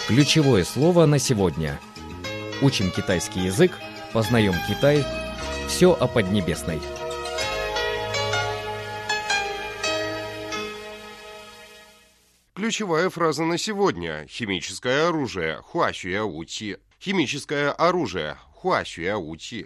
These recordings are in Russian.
Ключевое слово на сегодня. Учим китайский язык, познаем Китай. Все о Поднебесной. Ключевая фраза на сегодня. Химическое оружие. Хуашюяучи. Химическое оружие. Хуашюяучи.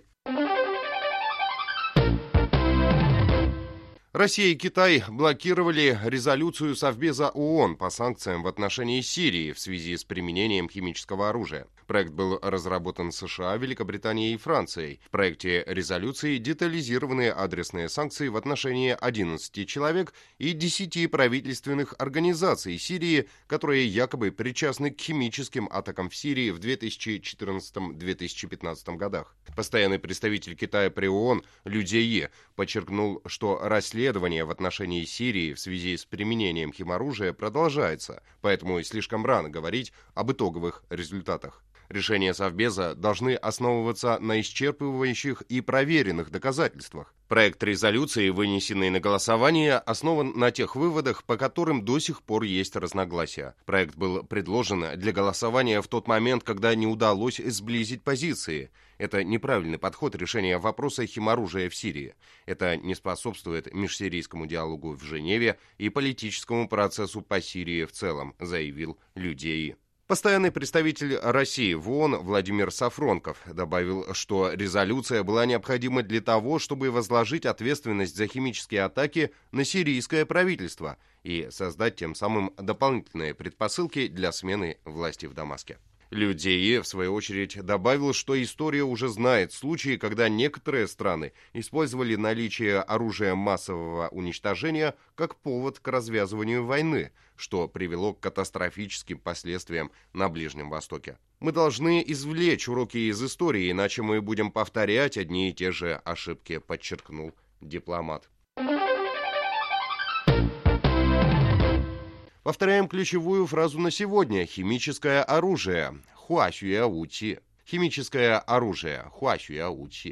Россия и Китай блокировали резолюцию Совбеза ООН по санкциям в отношении Сирии в связи с применением химического оружия. Проект был разработан США, Великобританией и Францией. В проекте резолюции детализированы адресные санкции в отношении 11 человек и 10 правительственных организаций Сирии, которые якобы причастны к химическим атакам в Сирии в 2014-2015 годах. Постоянный представитель Китая при ООН Лю Цзяи подчеркнул, что расследование в отношении Сирии в связи с применением химоружия продолжается, поэтому слишком рано говорить об итоговых результатах. Решения Совбеза должны основываться на исчерпывающих и проверенных доказательствах. Проект резолюции, вынесенный на голосование, основан на тех выводах, по которым до сих пор есть разногласия. Проект был предложен для голосования в тот момент, когда не удалось сблизить позиции. Это неправильный подход решения вопроса химоружия в Сирии. Это не способствует межсирийскому диалогу в Женеве и политическому процессу по Сирии в целом, заявил Лю Цзяи. Постоянный представитель России в ООН Владимир Сафронков добавил, что резолюция была необходима для того, чтобы возложить ответственность за химические атаки на сирийское правительство и создать тем самым дополнительные предпосылки для смены власти в Дамаске. Лю Цзяи, в свою очередь, добавил, что история уже знает случаи, когда некоторые страны использовали наличие оружия массового уничтожения как повод к развязыванию войны, что привело к катастрофическим последствиям на Ближнем Востоке. Мы должны извлечь уроки из истории, иначе мы будем повторять одни и те же ошибки, подчеркнул дипломат. Повторяем ключевую фразу на сегодня. Химическое оружие. Хуашюяучи. Химическое оружие. Хуашюяучи.